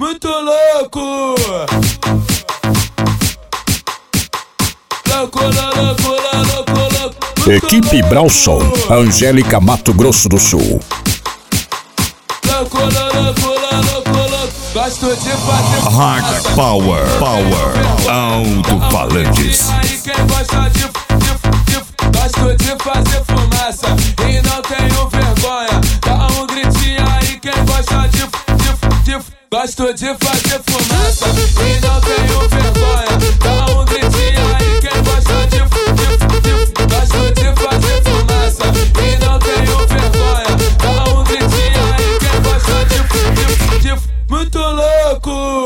muito louco. Equipe Brauson, Angélica, Mato Grosso do Sul. Gosto de fazer Hard Power, alto-falantes. Quem gosta gosto de fazer fumaça e não tenho vergonha. Dá um gritinho aí quem gosta gosto de fazer fumaça e não tenho vergonha. Dá um gritinho aí quem gosta gosto de fazer fumaça e não tenho vergonha. Dá um gritinho aí quem gosta muito louco.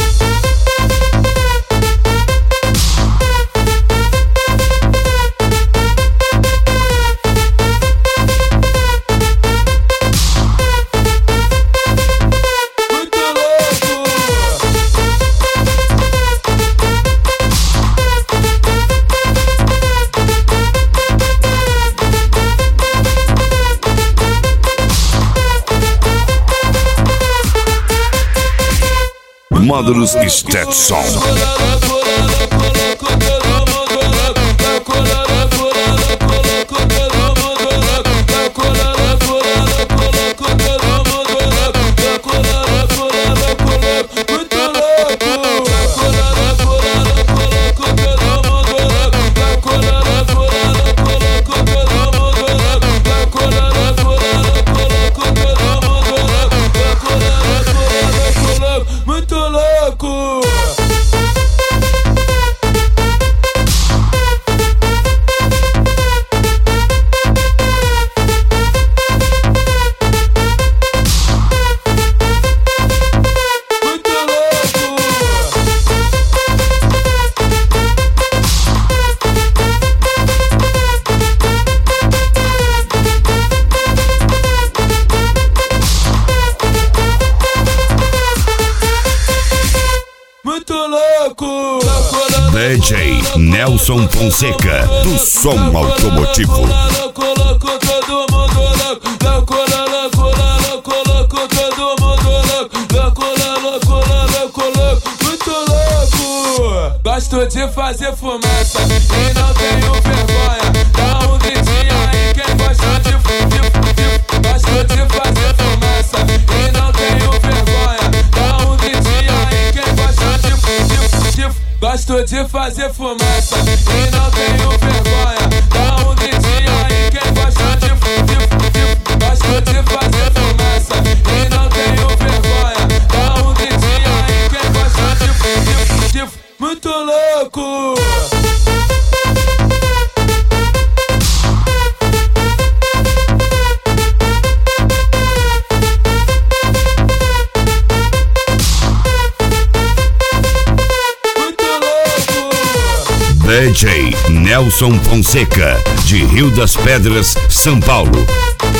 Módulos Stetson. DJ Nelson Fonseca, do som automotivo. Gosto de fazer fumaça e não tenho vergonha. Dá um gritinho aí quem gosta gosto de fazer fumaça e não tenho vergonha. Dá um gritinho aí quem gosta gosto de fazer fumaça e não tenho vergonha. Dá um gritinho aí quem gosta gosto de fazer fumaça e não tenho vergonha. Dá um gritinho aí quem gosta muito louco. DJ Nelson Fonseca, de Rio das Pedras, São Paulo.